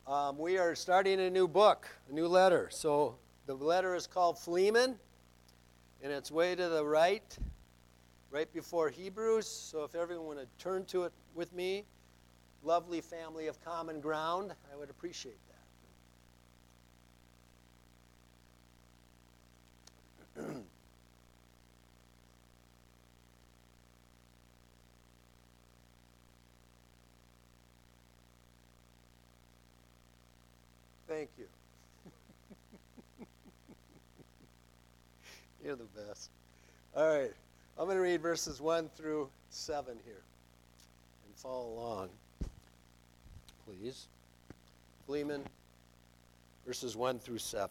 We are starting a new book, a new letter. So the letter is called Philemon, and it's way to the right before Hebrews. So if everyone would turn to it with me, lovely family of common ground, I would appreciate that. Thank you. You're the best. All right. I'm going to read verses 1 through 7 here. And follow along, please. Philemon, verses 1 through 7.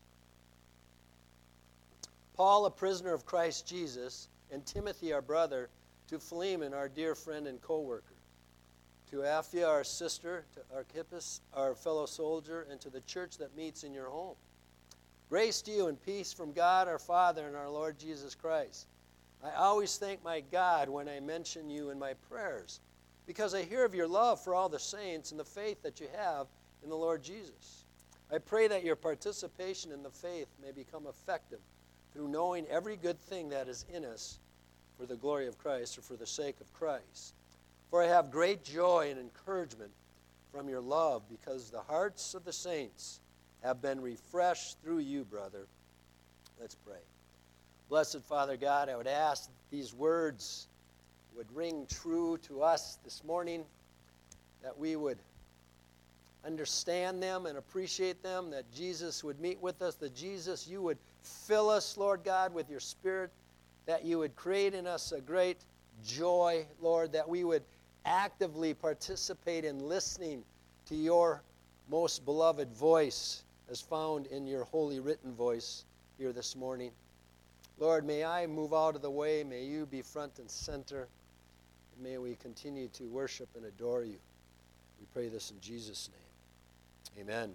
Paul, a prisoner of Christ Jesus, and Timothy, our brother, to Philemon, our dear friend and co-worker, to Apphia, our sister, to Archippus, our fellow soldier, and to the church that meets in your home. Grace to you and peace from God our Father and our Lord Jesus Christ. I always thank my God when I mention you in my prayers, because I hear of your love for all the saints and the faith that you have in the Lord Jesus. I pray that your participation in the faith may become effective through knowing every good thing that is in us for the glory of Christ or for the sake of Christ. For I have great joy and encouragement from your love, because the hearts of the saints have been refreshed through you, brother. Let's pray. Blessed Father God, I would ask that these words would ring true to us this morning, that we would understand them and appreciate them, that Jesus would meet with us, that Jesus, you would fill us, Lord God, with your Spirit, that you would create in us a great joy, Lord, that we would actively participate in listening to your most beloved voice as found in your holy written voice here this morning. Lord, may I move out of the way. May you be front and center. And may we continue to worship and adore you. We pray this in Jesus' name. Amen.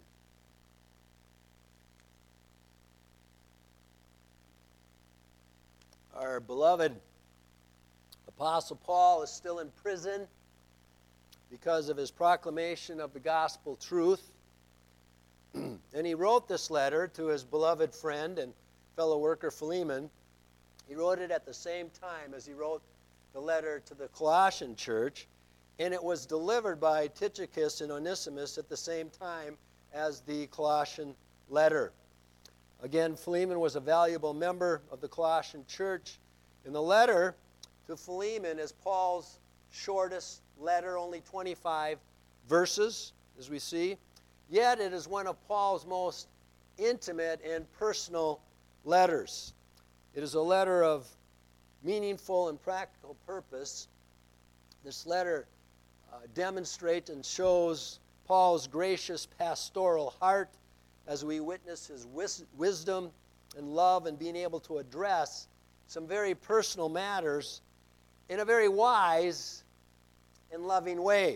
Our beloved Apostle Paul is still in prison because of his proclamation of the gospel truth. And he wrote this letter to his beloved friend and fellow worker Philemon. He wrote it at the same time as he wrote the letter to the Colossian church, and it was delivered by Tychicus and Onesimus at the same time as the Colossian letter. Again, Philemon was a valuable member of the Colossian church, and the letter to Philemon is Paul's shortest letter, only 25 verses, as we see. Yet it is one of Paul's most intimate and personal letters. It is a letter of meaningful and practical purpose. This letter demonstrates and shows Paul's gracious pastoral heart as we witness his wisdom and love in being able to address some very personal matters in a very wise and loving way.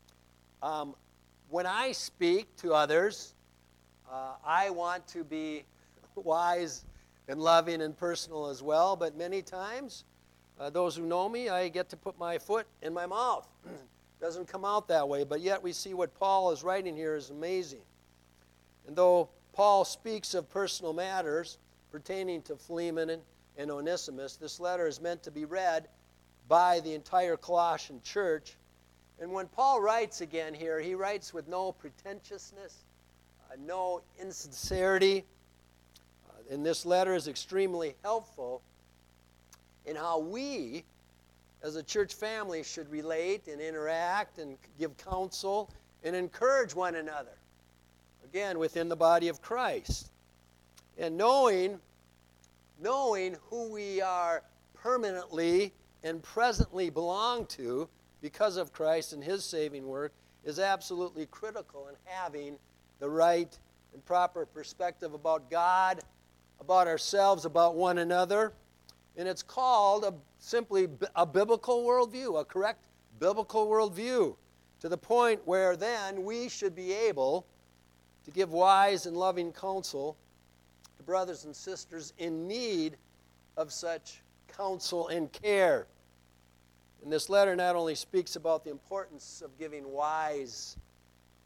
When I speak to others, I want to be wise and loving and personal as well, but many times, those who know me, I get to put my foot in my mouth. Doesn't come out that way, but yet we see what Paul is writing here is amazing. And though Paul speaks of personal matters pertaining to Philemon and Onesimus, this letter is meant to be read by the entire Colossian church. And when Paul writes again here, he writes with no pretentiousness, no insincerity. And this letter is extremely helpful in how we, as a church family, should relate and interact and give counsel and encourage one another. Again, within the body of Christ. And knowing who we are permanently and presently belong to because of Christ and his saving work is absolutely critical in having the right and proper perspective about God, about ourselves, about one another. And it's called simply a biblical worldview, a correct biblical worldview, to the point where then we should be able to give wise and loving counsel to brothers and sisters in need of such counsel and care. And this letter not only speaks about the importance of giving wise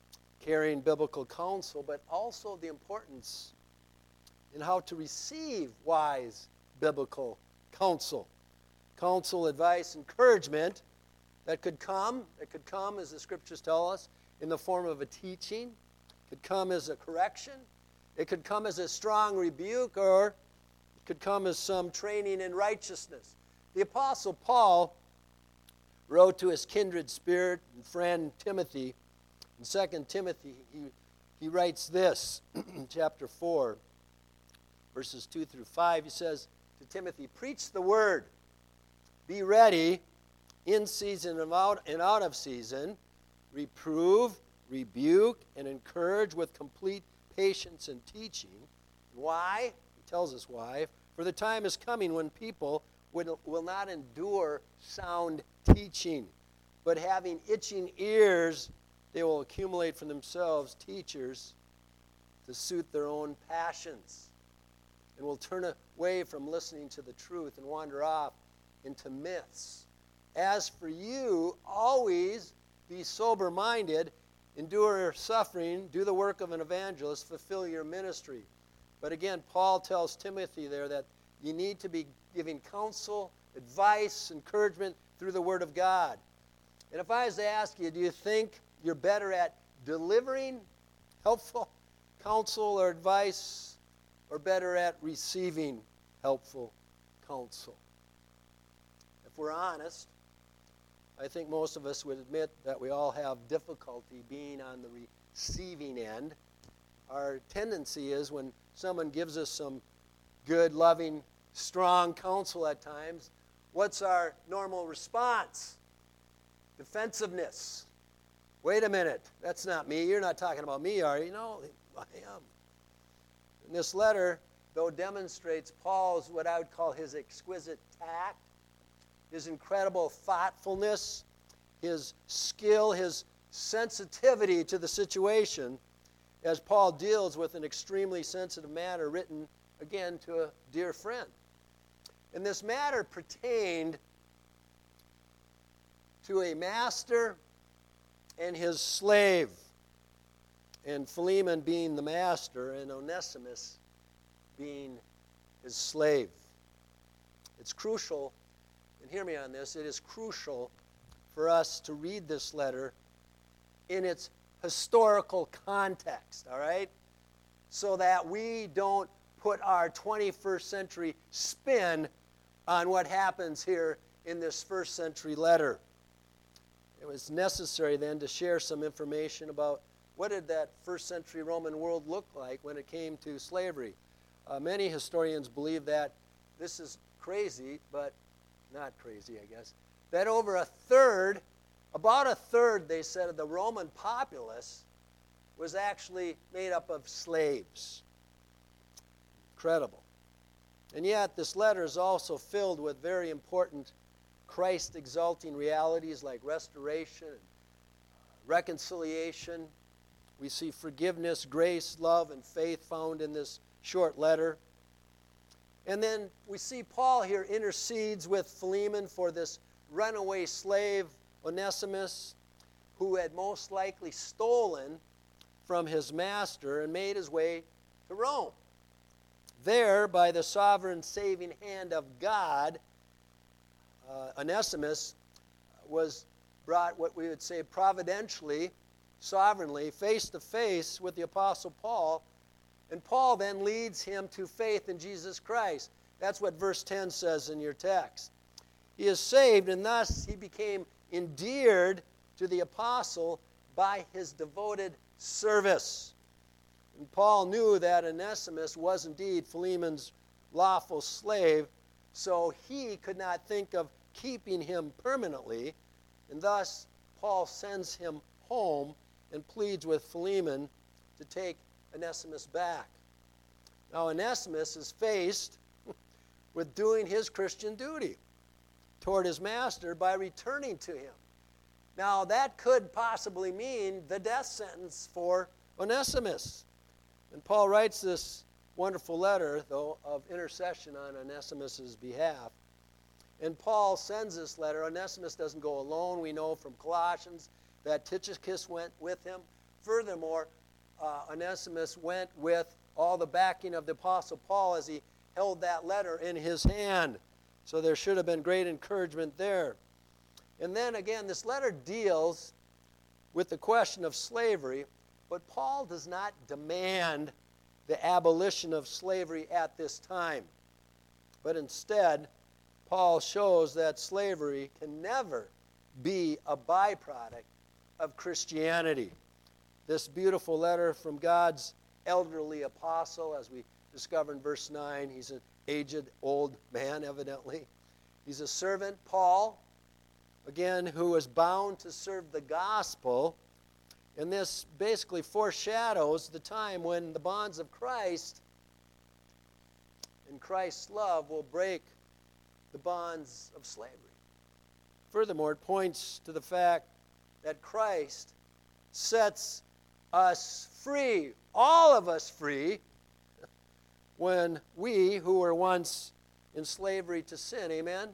carrying biblical counsel, but also the importance in how to receive wise biblical counsel. Counsel, advice, encouragement that could come, as the scriptures tell us, in the form of a teaching. It could come as a correction. It could come as a strong rebuke, or it could come as some training in righteousness. The Apostle Paul wrote to his kindred spirit and friend Timothy. In 2 Timothy, he writes this, chapter 4, verses 2 through 5. He says to Timothy, "Preach the word. Be ready in season and out of season. Reprove, rebuke, and encourage with complete patience and teaching." Why? He tells us why. "For the time is coming when people will not endure sound teaching, but having itching ears, they will accumulate for themselves teachers to suit their own passions, and will turn away from listening to the truth and wander off into myths. As for you, always be sober-minded, endure suffering, do the work of an evangelist, fulfill your ministry." But again, Paul tells Timothy there that you need to be giving counsel, advice, encouragement through the Word of God. And if I was to ask you, do you think you're better at delivering helpful counsel or advice, or better at receiving helpful counsel? If we're honest, I think most of us would admit that we all have difficulty being on the receiving end. Our tendency is when someone gives us some good, loving, strong counsel at times, what's our normal response? Defensiveness. Wait a minute, that's not me. You're not talking about me, are you? No, I am. And this letter, though, demonstrates Paul's, what I would call his exquisite tact, his incredible thoughtfulness, his skill, his sensitivity to the situation, as Paul deals with an extremely sensitive matter written, again, to a dear friend. And this matter pertained to a master and his slave, and Philemon being the master and Onesimus being his slave. It's crucial, and hear me on this, it is crucial for us to read this letter in its historical context, all right? So that we don't put our 21st century spin on what happens here in this first century letter. It was necessary then to share some information about what did that first century Roman world look like when it came to slavery. Many historians believe that this is crazy, but not crazy, I guess, that over about a third, they said, of the Roman populace was actually made up of slaves. Incredible. And yet, this letter is also filled with very important Christ-exalting realities like restoration, reconciliation. We see forgiveness, grace, love, and faith found in this short letter. And then we see Paul here intercedes with Philemon for this runaway slave, Onesimus, who had most likely stolen from his master and made his way to Rome. There, by the sovereign saving hand of God, Onesimus was brought, what we would say providentially, sovereignly, face to face with the Apostle Paul, and Paul then leads him to faith in Jesus Christ. That's what verse 10 says in your text. He is saved, and thus he became endeared to the apostle by his devoted service. And Paul knew that Onesimus was indeed Philemon's lawful slave, so he could not think of keeping him permanently, and thus Paul sends him home and pleads with Philemon to take Onesimus back. Now Onesimus is faced with doing his Christian duty toward his master by returning to him. Now that could possibly mean the death sentence for Onesimus. And Paul writes this wonderful letter, though, of intercession on Onesimus' behalf. And Paul sends this letter. Onesimus doesn't go alone. We know from Colossians that Tychicus went with him. Furthermore, furthermore, Onesimus went with all the backing of the Apostle Paul as he held that letter in his hand. So there should have been great encouragement there. And then again, this letter deals with the question of slavery, but Paul does not demand the abolition of slavery at this time. But instead, Paul shows that slavery can never be a byproduct of Christianity. This beautiful letter from God's elderly apostle, as we discover in verse 9, he's an aged old man, evidently. He's a servant, Paul, again, who is bound to serve the gospel. And this basically foreshadows the time when the bonds of Christ and Christ's love will break the bonds of slavery. Furthermore, it points to the fact that Christ sets us free, all of us free, when we who were once in slavery to sin, amen?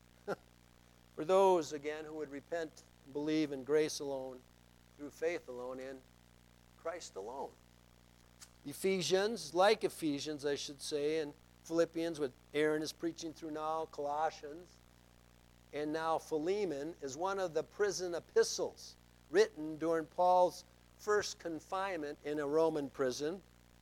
For those, again, who would repent and believe in grace alone, through faith alone, in Christ alone. Ephesians, like Ephesians, I should say, and Philippians, what Aaron is preaching through now, Colossians, and now Philemon, is one of the prison epistles written during Paul's first confinement in a Roman prison.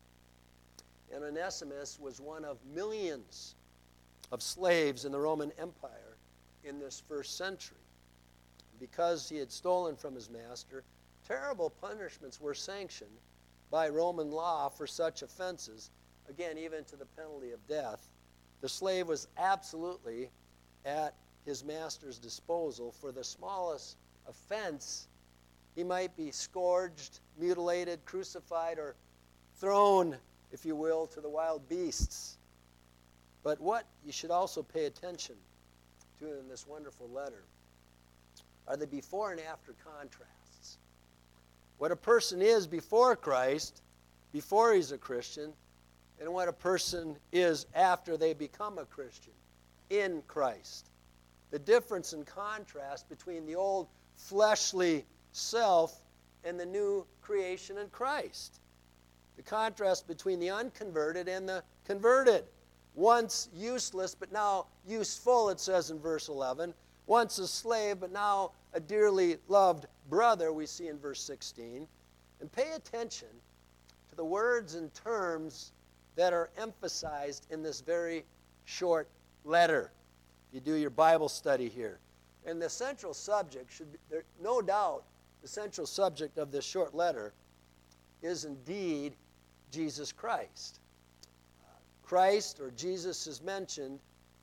And Onesimus was one of millions of slaves in the Roman Empire in this first century. Because he had stolen from his master, terrible punishments were sanctioned by Roman law for such offenses, again, even to the penalty of death. The slave was absolutely at his master's disposal. For the smallest offense, he might be scourged, mutilated, crucified, or thrown, if you will, to the wild beasts. But what you should also pay attention to in this wonderful letter are the before and after contrasts. What a person is before Christ, before he's a Christian, and what a person is after they become a Christian in Christ. The difference and contrast between the old fleshly self and the new creation in Christ. The contrast between the unconverted and the converted. Once useless, but now useful, it says in verse 11. Once a slave, but now a dearly loved brother, we see in verse 16. And pay attention to the words and terms that are emphasized in this very short letter. You do your Bible study here. And the central subject should be, no doubt, the central subject of this short letter is indeed Jesus Christ. Christ, or Jesus, is mentioned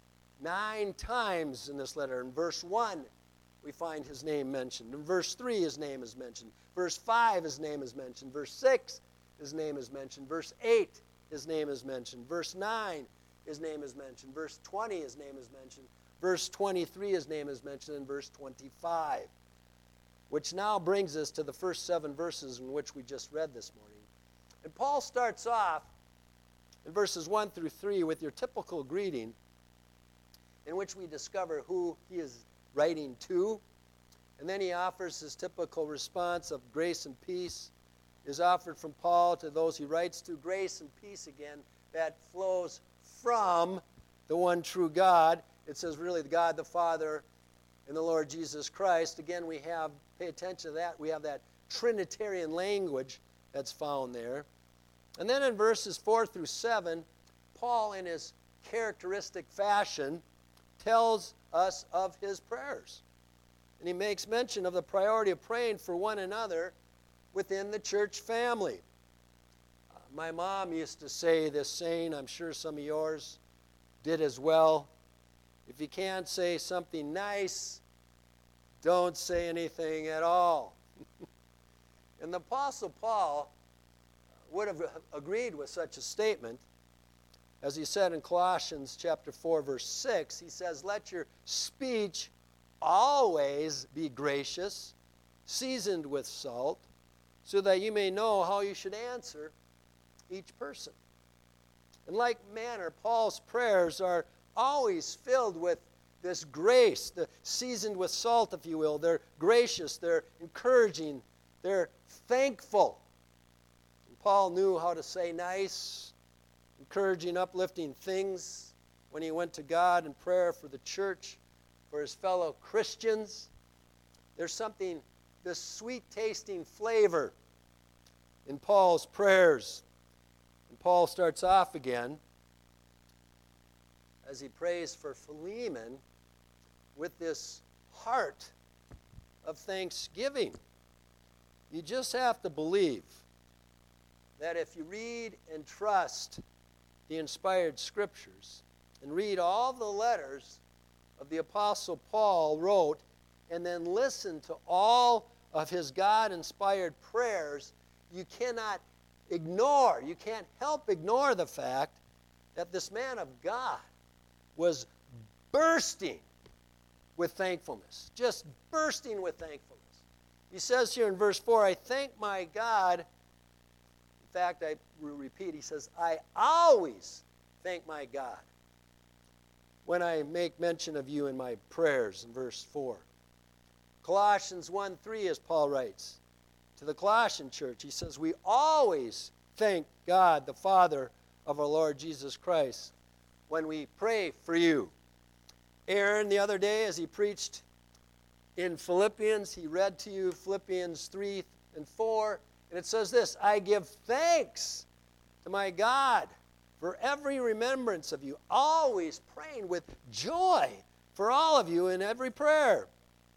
9 times in this letter. In verse 1, we find his name mentioned. In verse 3, his name is mentioned. Verse 5, his name is mentioned. Verse 6, his name is mentioned. Verse 8, his name is mentioned. Verse 9, his name is mentioned. Verse 20, his name is mentioned. Verse 23, his name is mentioned. And verse 25, which now brings us to the first 7 verses in which we just read this morning. And Paul starts off in verses 1 through 3 with your typical greeting, in which we discover who he is writing to. And then he offers his typical response of grace and peace is offered from Paul to those he writes to. Grace and peace, again, that flows from the one true God. It says really the God the Father and the Lord Jesus Christ. Again, we have, pay attention to that, we have that Trinitarian language that's found there. And then in verses 4 through 7, Paul, in his characteristic fashion, tells us of his prayers. And he makes mention of the priority of praying for one another within the church family. My mom used to say this saying, I'm sure some of yours did as well. If you can't say something nice, don't say anything at all. And the Apostle Paul would have agreed with such a statement. As he said in Colossians chapter 4, verse 6, he says, let your speech always be gracious, seasoned with salt, so that you may know how you should answer each person. In like manner, Paul's prayers are always filled with this grace, the seasoned with salt, if you will. They're gracious, they're encouraging, they're thankful. Paul knew how to say nice, encouraging, uplifting things when he went to God in prayer for the church, for his fellow Christians. There's something, this sweet-tasting flavor in Paul's prayers. And Paul starts off again as he prays for Philemon with this heart of thanksgiving. You just have to believe that if you read and trust the inspired scriptures and read all the letters of the Apostle Paul wrote and then listen to all of his God-inspired prayers, you cannot ignore, you can't help ignore the fact that this man of God was bursting with thankfulness, just bursting with thankfulness. He says here in verse 4, I thank my God. In fact, I will repeat, he says, I always thank my God when I make mention of you in my prayers, in verse 4. Colossians 1:3, as Paul writes to the Colossian church, he says, we always thank God, the Father of our Lord Jesus Christ, when we pray for you. Aaron, the other day, as he preached in Philippians, he read to you Philippians 3 and 4, and it says this, I give thanks to my God for every remembrance of you, always praying with joy for all of you in every prayer.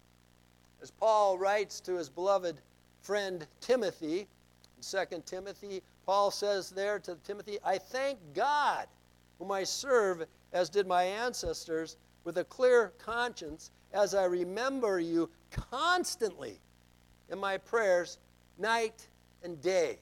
As Paul writes to his beloved friend Timothy, in 2 Timothy, Paul says there to Timothy, I thank God, whom I serve, as did my ancestors, with a clear conscience, as I remember you constantly in my prayers, night and day.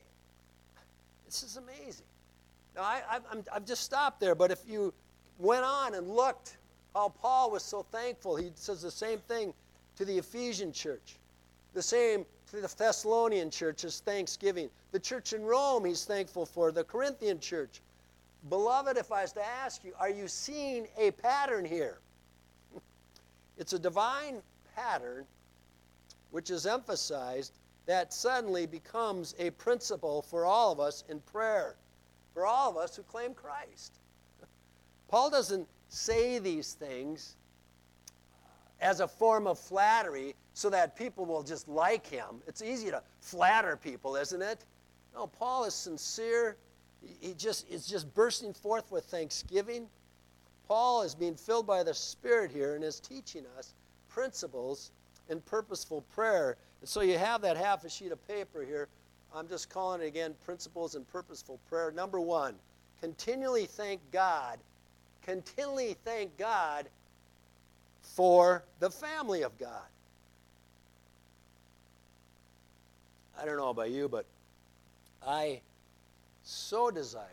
This is amazing. Now, I've just stopped there, but if you went on and looked how Paul was so thankful, he says the same thing to the Ephesian church, the same to the Thessalonian church as thanksgiving. The church in Rome he's thankful for, the Corinthian church. Beloved, if I was to ask you, are you seeing a pattern here? It's a divine pattern which is emphasized that suddenly becomes a principle for all of us in prayer, for all of us who claim Christ. Paul doesn't say these things as a form of flattery so that people will just like him. It's easy to flatter people, isn't it? No, Paul is sincere. Is just bursting forth with thanksgiving. Paul is being filled by the Spirit here and is teaching us principles in purposeful prayer. And so you have that half a sheet of paper here. I'm just calling it again, principles in purposeful prayer. Number 1, continually thank God. Continually thank God for the family of God. I don't know about you, but I so desire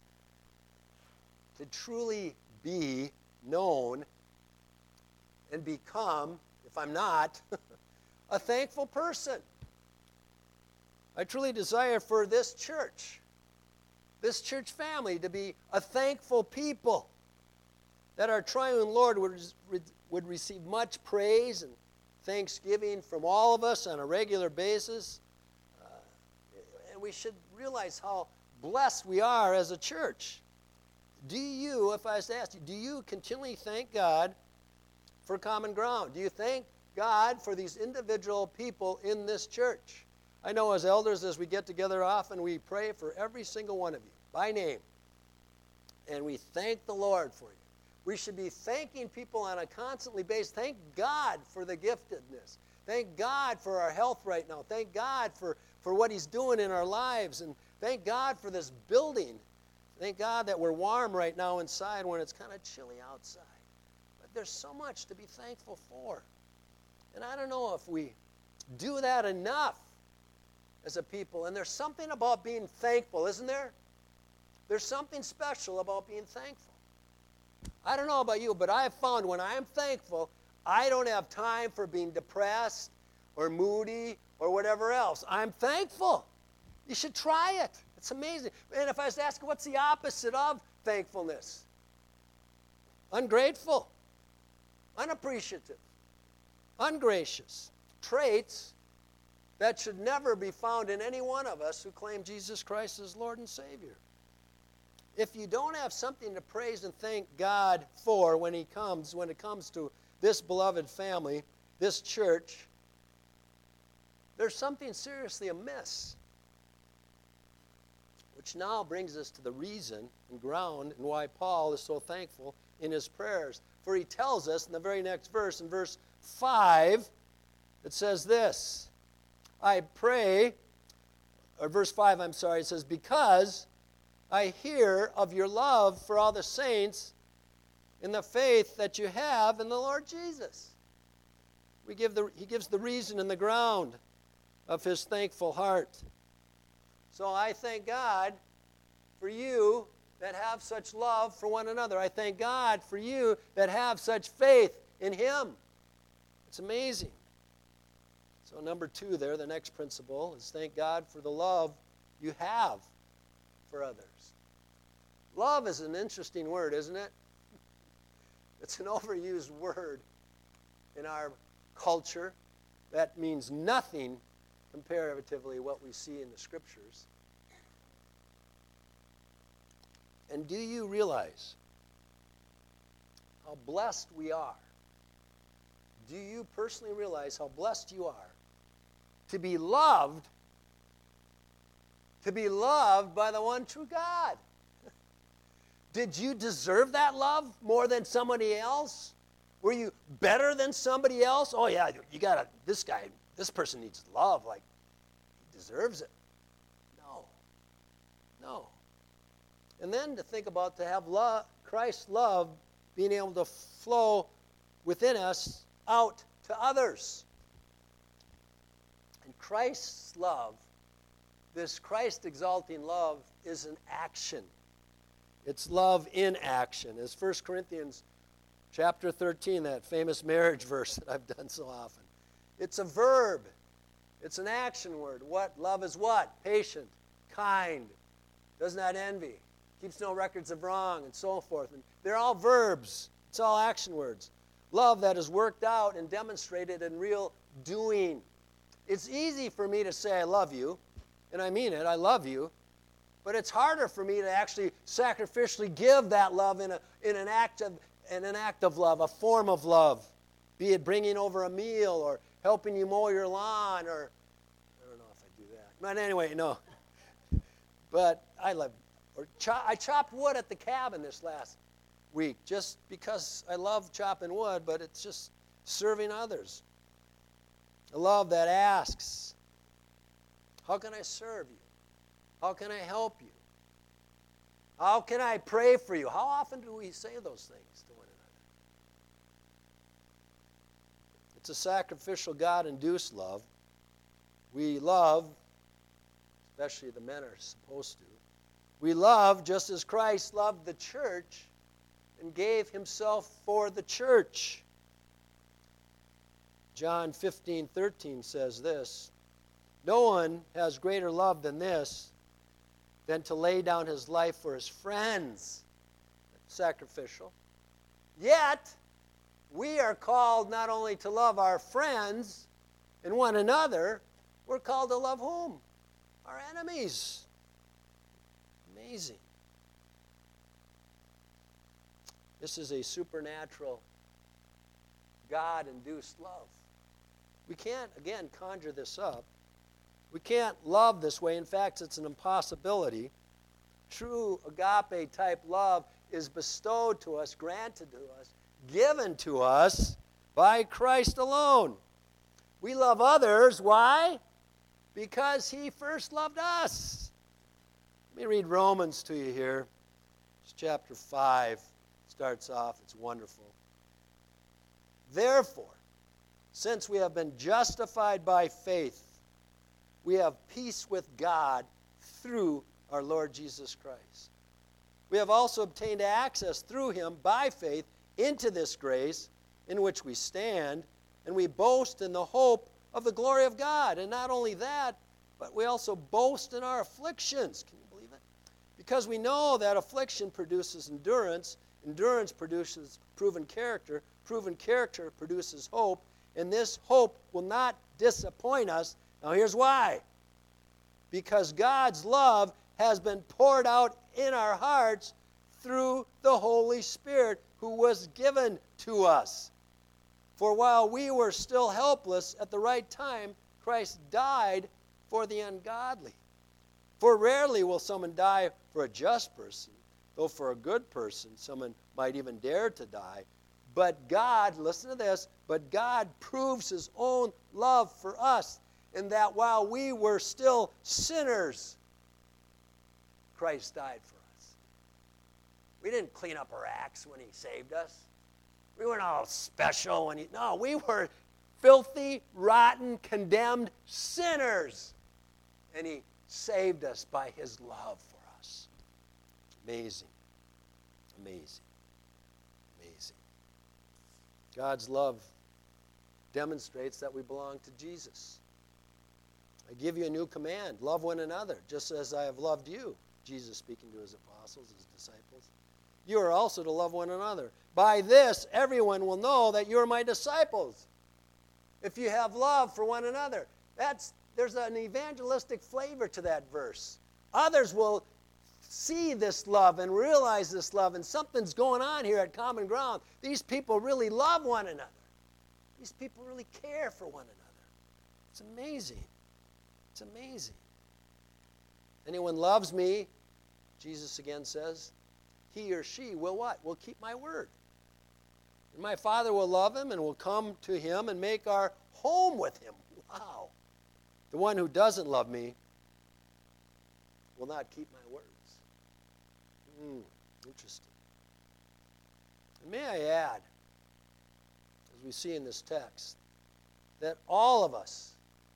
to truly be known and become, if I'm not, a thankful person. I truly desire for this church family, to be a thankful people, that our triune Lord would receive much praise and thanksgiving from all of us on a regular basis. And we should realize how blessed we are as a church. Do you, if I was to ask you, do you continually thank God for common ground? Do you thank God for these individual people in this church? I know as elders, as we get together often, we pray for every single one of you by name. And we thank the Lord for you. We should be thanking people on a constantly basis. Thank God for the giftedness. Thank God for our health right now. Thank God for what He's doing in our lives. And thank God for this building. Thank God that we're warm right now inside when it's kind of chilly outside. But there's so much to be thankful for. And I don't know if we do that enough as a people. And there's something about being thankful, isn't there? There's something special about being thankful. I don't know about you, but I have found when I am thankful, I don't have time for being depressed or moody or whatever else. I'm thankful. You should try it. It's amazing. And if I was to ask, what's the opposite of thankfulness? Ungrateful, unappreciative, ungracious. Traits that should never be found in any one of us who claim Jesus Christ as Lord and Savior. If you don't have something to praise and thank God for when it comes to this beloved family, this church, there's something seriously amiss. Which now brings us to the reason and ground and why Paul is so thankful in his prayers. For he tells us in the very next verse, in verse 5, it says this, I pray, or verse 5, I'm sorry, it says, because I hear of your love for all the saints in the faith that you have in the Lord Jesus. He gives the reason and the ground of his thankful heart. So I thank God for you that have such love for one another. I thank God for you that have such faith in him. It's amazing. So number 2 there, the next principle, is thank God for the love you have for others. Love is an interesting word, isn't it? It's an overused word in our culture that means nothing comparatively what we see in the Scriptures. And do you realize how blessed we are? Do you personally realize how blessed you are to be loved by the one true God? Did you deserve that love more than somebody else? Were you better than somebody else? Oh yeah, this person needs love, like he deserves it. No. And then to think about to have Christ's love being able to flow within us out to others. And Christ's love, this Christ-exalting love, is an action. It's love in action. As 1 Corinthians chapter 13, that famous marriage verse that I've done so often. It's a verb. It's an action word. Love is what? Patient, kind, does not envy, keeps no records of wrong, and so forth. And they're all verbs. It's all action words. Love that is worked out and demonstrated in real doing. It's easy for me to say I love you, and I mean it, I love you, but it's harder for me to actually sacrificially give that love in an act of love, a form of love, be it bringing over a meal or helping you mow your lawn, or I don't know if I do that. But anyway, no. But I love, I chopped wood at the cabin this last week just because I love chopping wood, but it's just serving others. A love that asks, how can I serve you? How can I help you? How can I pray for you? How often do we say those things to one another? It's a sacrificial, God-induced love. We love, especially the men are supposed to, we love just as Christ loved the church and gave himself for the church. John 15:13 says this, no one has greater love than this, than to lay down his life for his friends. Sacrificial. Yet, we are called not only to love our friends and one another, we're called to love whom? Our enemies. Amazing. This is a supernatural, God-induced love. We can't, again, conjure this up. We can't love this way. In fact, it's an impossibility. True agape-type love is bestowed to us, granted to us, given to us by Christ alone. We love others. Why? Because he first loved us. Let me read Romans to you here. It's chapter 5. Starts off. It's wonderful. Therefore, since we have been justified by faith, we have peace with God through our Lord Jesus Christ. We have also obtained access through him by faith into this grace in which we stand, and we boast in the hope of the glory of God. And not only that, but we also boast in our afflictions. Can you believe it? Because we know that affliction produces endurance, endurance produces proven character produces hope, and this hope will not disappoint us Now here's why. Because God's love has been poured out in our hearts through the Holy Spirit who was given to us. For while we were still helpless, at the right time, Christ died for the ungodly. For rarely will someone die for a just person, though for a good person someone might even dare to die. But God, listen to this, but God proves his own love for us in that while we were still sinners, Christ died for us. We didn't clean up our acts when he saved us. We weren't all special when no, we were filthy, rotten, condemned sinners. And he saved us by his love for us. Amazing. Amazing. Amazing. God's love demonstrates that we belong to Jesus. I give you a new command. Love one another, just as I have loved you. Jesus speaking to his apostles, his disciples. You are also to love one another. By this, everyone will know that you are my disciples. If you have love for one another. There's an evangelistic flavor to that verse. Others will see this love and realize this love, and something's going on here at Common Ground. These people really love one another. These people really care for one another. It's amazing. It's amazing. Anyone loves me, Jesus again says, he or she will what? Will keep my word. And my Father will love him and will come to him and make our home with him. Wow. The one who doesn't love me will not keep my words. Interesting. And may I add, as we see in this text, that all of us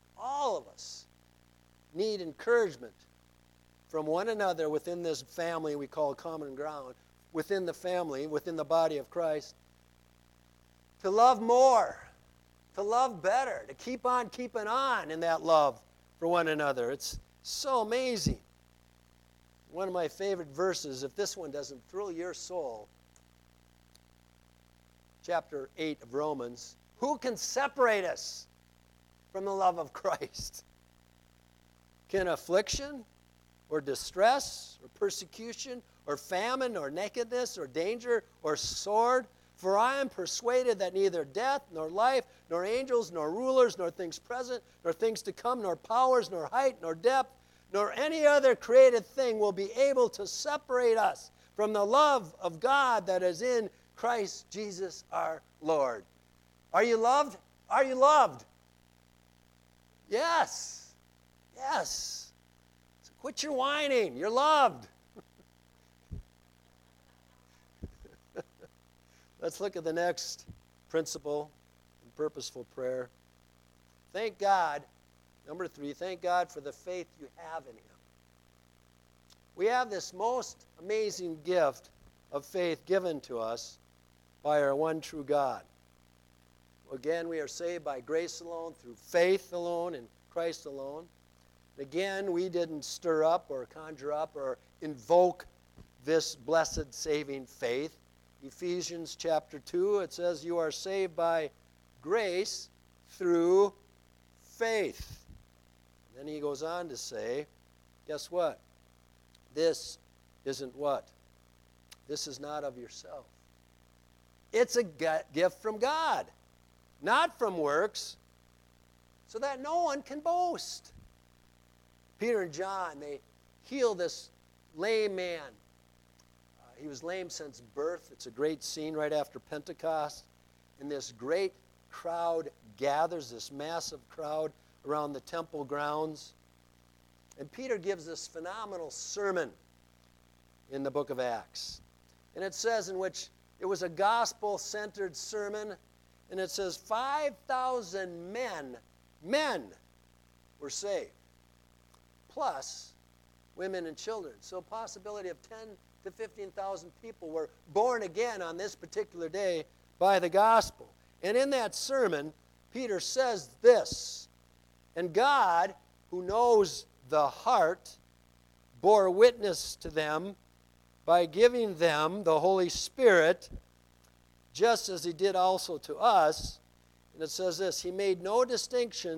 need encouragement from one another within this family we call Common Ground, within the family, within the body of Christ, to love more, to love better, to keep on keeping on in that love for one another. It's so amazing. One of my favorite verses, if this one doesn't thrill your soul, chapter 8 of Romans, who can separate us from the love of Christ? Can affliction or distress or persecution or famine or nakedness or danger or sword? For I am persuaded that neither death, nor life, nor angels, nor rulers, nor things present, nor things to come, nor powers, nor height, nor depth, nor any other created thing will be able to separate us from the love of God that is in Christ Jesus our Lord. Are you loved? Are you loved? Yes. Yes. So quit your whining. You're loved. Let's look at the next principle in purposeful prayer. Thank God. Number 3, thank God for the faith you have in him. We have this most amazing gift of faith given to us by our one true God. Again, we are saved by grace alone, through faith alone, in Christ alone. Again, we didn't stir up or conjure up or invoke this blessed saving faith. Ephesians chapter 2, it says you are saved by grace through faith. Then he goes on to say, guess what? This isn't what? This is not of yourself. It's a gift from God, not from works, so that no one can boast. Peter and John, they heal this lame man. He was lame since birth. It's a great scene right after Pentecost. And this great crowd gathers, this massive crowd around the temple grounds. And Peter gives this phenomenal sermon in the book of Acts. And it says in which it was a gospel-centered sermon. And it says 5,000 men were saved, plus women and children. So a possibility of 10 to 15,000 people were born again on this particular day by the gospel. And in that sermon, Peter says this, and God, who knows the heart, bore witness to them by giving them the Holy Spirit, just as he did also to us. And it says this, he made no distinction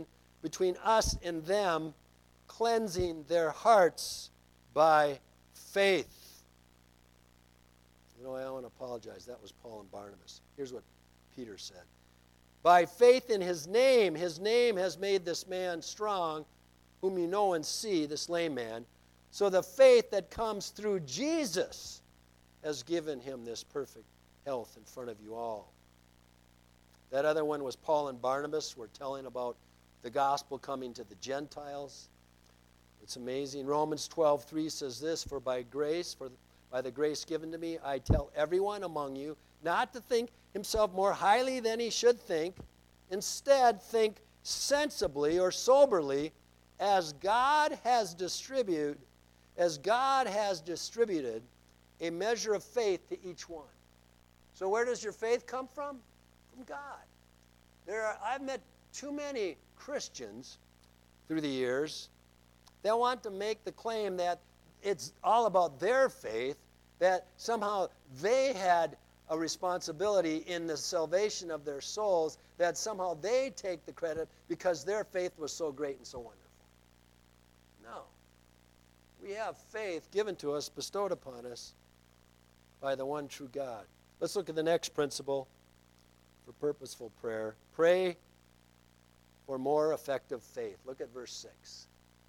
between us and them, cleansing their hearts by faith. You know, I want to apologize. That was Paul and Barnabas. Here's what Peter said. By faith in his name has made this man strong, whom you know and see, this lame man. So the faith that comes through Jesus has given him this perfect health in front of you all. That other one was Paul and Barnabas. We're telling about the gospel coming to the Gentiles. It's amazing. Romans 12:3 says this, for by the grace given to me, I tell everyone among you not to think himself more highly than he should think. Instead, think sensibly or soberly, as God has distributed a measure of faith to each one. So where does your faith come from? From God. I've met too many Christians through the years that want to make the claim that it's all about their faith, that somehow they had a responsibility in the salvation of their souls, that somehow they take the credit because their faith was so great and so wonderful. No. We have faith given to us, bestowed upon us by the one true God. Let's look at the next principle for purposeful prayer. Pray for more effective faith. Look at verse 6.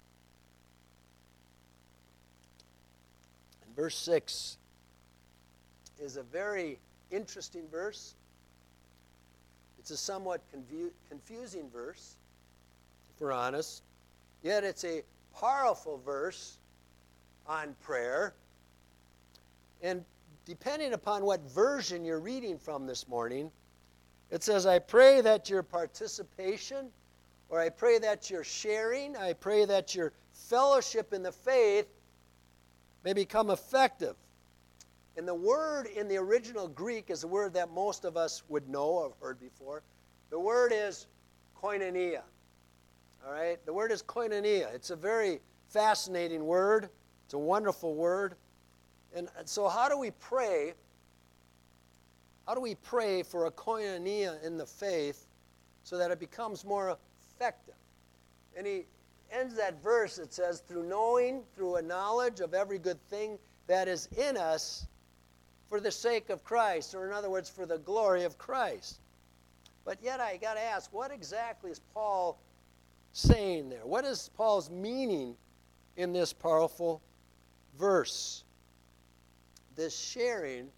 And verse 6 is a very interesting verse. It's a somewhat confusing verse, if we're honest. Yet it's a powerful verse on prayer. And depending upon what version you're reading from this morning, it says, I pray that your participation, or I pray that your sharing, I pray that your fellowship in the faith may become effective. And the word in the original Greek is a word that most of us would know or heard before. The word is koinonia. All right? The word is koinonia. It's a very fascinating word. It's a wonderful word. And so how do we pray? How do we pray for a koinonia in the faith so that it becomes more effective? And he ends that verse, it says, through a knowledge of every good thing that is in us for the sake of Christ, or in other words, for the glory of Christ. But yet I got to ask, what exactly is Paul saying there? What is Paul's meaning in this powerful verse? This sharing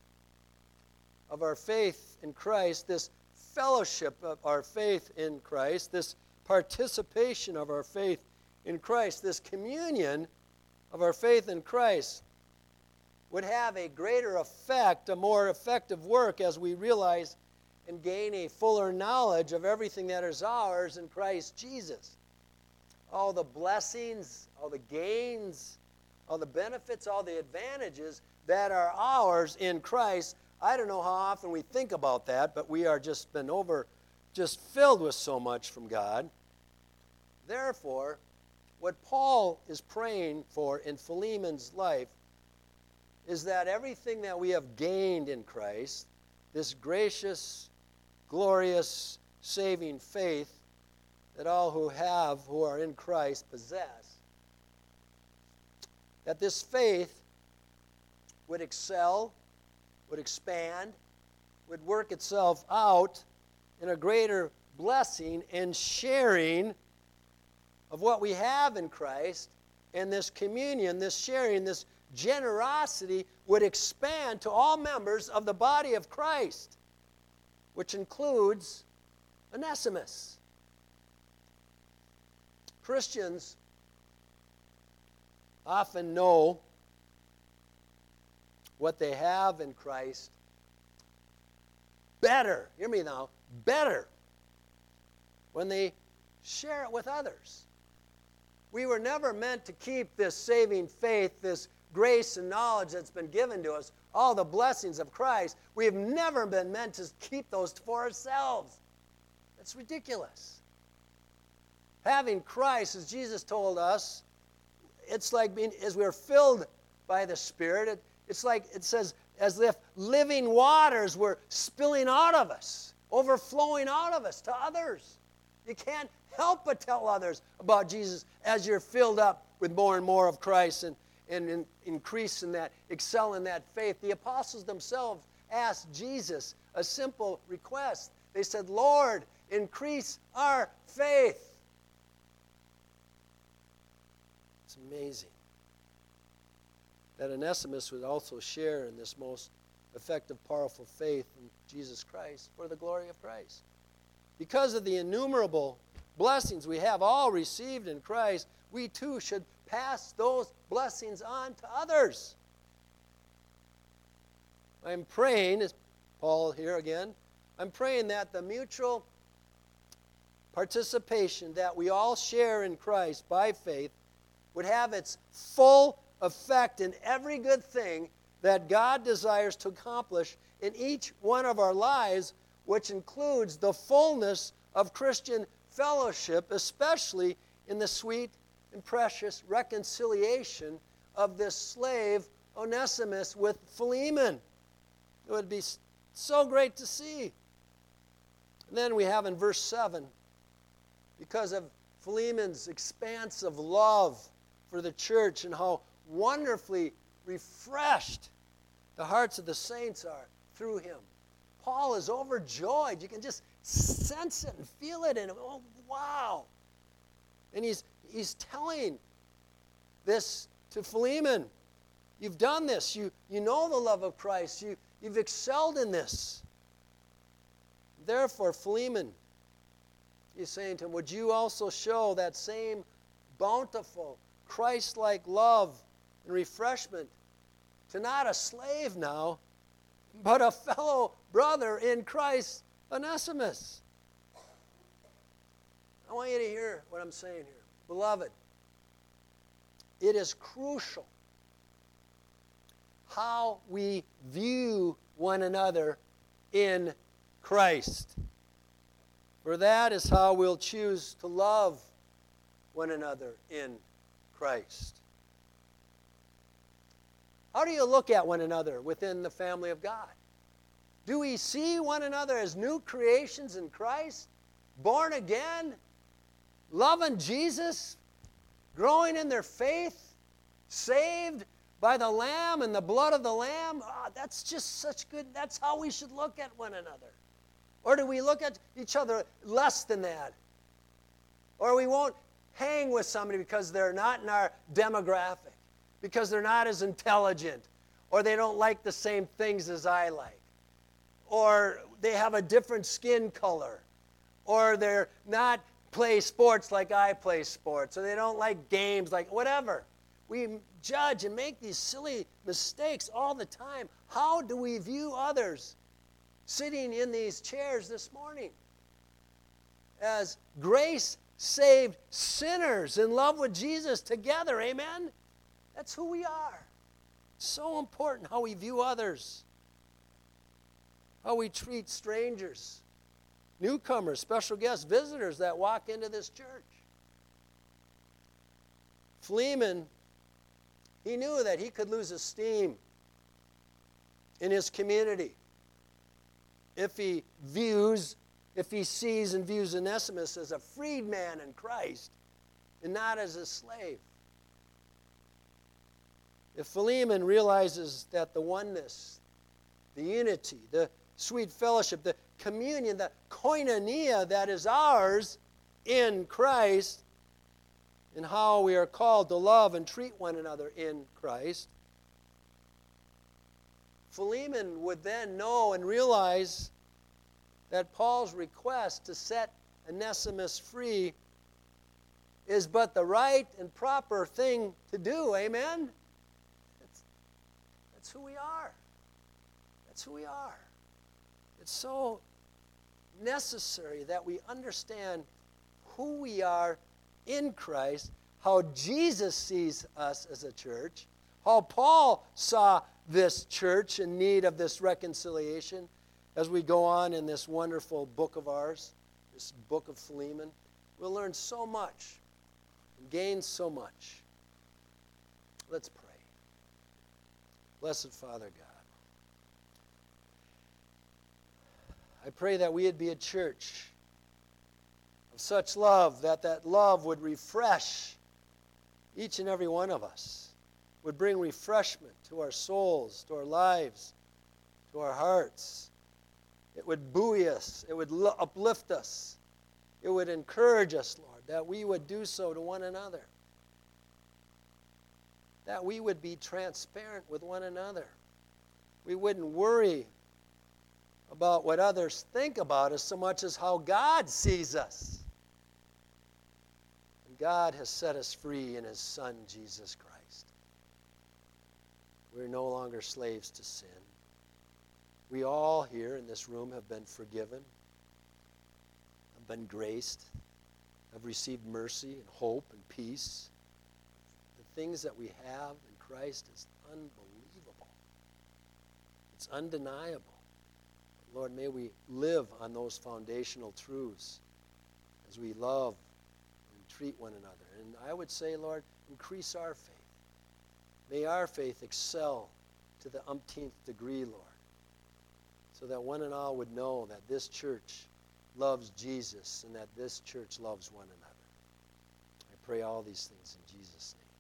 of our faith in Christ, this fellowship of our faith in Christ, this participation of our faith in Christ, this communion of our faith in Christ would have a greater effect, a more effective work as we realize and gain a fuller knowledge of everything that is ours in Christ Jesus. All the blessings, all the gains, all the benefits, all the advantages that are ours in Christ. I don't know how often we think about that, but we are just filled with so much from God. Therefore, what Paul is praying for in Philemon's life is that everything that we have gained in Christ, this gracious, glorious, saving faith that all who are in Christ possess, that this faith would excel, would expand, would work itself out in a greater blessing and sharing of what we have in Christ, and this communion, this sharing, this generosity would expand to all members of the body of Christ, which includes Onesimus. Christians often know what they have in Christ better, hear me now, better when they share it with others. We were never meant to keep this saving faith, this grace and knowledge that's been given to us, all the blessings of Christ. We have never been meant to keep those for ourselves. That's ridiculous. Having Christ, as Jesus told us, it's like as we're filled by the Spirit, it's like it says, as if living waters were spilling out of us, overflowing out of us to others. You can't help but tell others about Jesus as you're filled up with more and more of Christ and increase in that, excel in that faith. The apostles themselves asked Jesus a simple request. They said, Lord, increase our faith. It's amazing that Onesimus would also share in this most effective, powerful faith in Jesus Christ for the glory of Christ. Because of the innumerable blessings we have all received in Christ, we too should pass those blessings on to others. I'm praying, as Paul here again, I'm praying that the mutual participation that we all share in Christ by faith would have its full effect in every good thing that God desires to accomplish in each one of our lives, which includes the fullness of Christian fellowship, especially in the sweet and precious reconciliation of this slave Onesimus with Philemon. It would be so great to see. And then we have in verse 7, because of Philemon's expansive love for the church and how wonderfully refreshed the hearts of the saints are through him. Paul is overjoyed. You can just sense it and feel it in him. Oh, wow. And he's telling this to Philemon. You've done this. You know the love of Christ. You've excelled in this. Therefore, Philemon, he's saying to him, would you also show that same bountiful, Christ-like love and refreshment to not a slave now, but a fellow brother in Christ, Onesimus? I want you to hear what I'm saying here. Beloved, it is crucial how we view one another in Christ. For that is how we'll choose to love one another in Christ. How do you look at one another within the family of God? Do we see one another as new creations in Christ, born again, loving Jesus, growing in their faith, saved by the Lamb and the blood of the Lamb? That's just such good, that's how we should look at one another. Or do we look at each other less than that? Or we won't hang with somebody because they're not in our demographic, because they're not as intelligent, or they don't like the same things as I like, or they have a different skin color, or they're not play sports like I play sports, or they don't like games like whatever. We judge and make these silly mistakes all the time. How do we view others sitting in these chairs this morning? As grace-saved sinners in love with Jesus together, amen? That's who we are. So important how we view others, how we treat strangers, newcomers, special guests, visitors that walk into this church. Philemon, he knew that he could lose esteem in his community if he sees and views Onesimus as a freedman in Christ and not as a slave. If Philemon realizes that the oneness, the unity, the sweet fellowship, the communion, the koinonia that is ours in Christ, and how we are called to love and treat one another in Christ, Philemon would then know and realize that Paul's request to set Onesimus free is but the right and proper thing to do. Amen? That's who we are. That's who we are. It's so necessary that we understand who we are in Christ, how Jesus sees us as a church, how Paul saw this church in need of this reconciliation as we go on in this wonderful book of ours, this book of Philemon. We'll learn so much and gain so much. Let's pray. Blessed Father God, I pray that we would be a church such love that love would refresh each and every one of us, would bring refreshment to our souls, to our lives, to our hearts. It would buoy us. It would uplift us. It would encourage us, Lord, that we would do so to one another. That we would be transparent with one another. We wouldn't worry about what others think about us so much as how God sees us. And God has set us free in His Son, Jesus Christ. We're no longer slaves to sin. We all here in this room have been forgiven, have been graced, have received mercy and hope and peace. The things that we have in Christ is unbelievable. It's undeniable. But Lord, may we live on those foundational truths as we love and treat one another. And I would say, Lord, increase our faith. May our faith excel to the umpteenth degree, Lord, so that one and all would know that this church loves Jesus and that this church loves one another. I pray all these things in Jesus' name.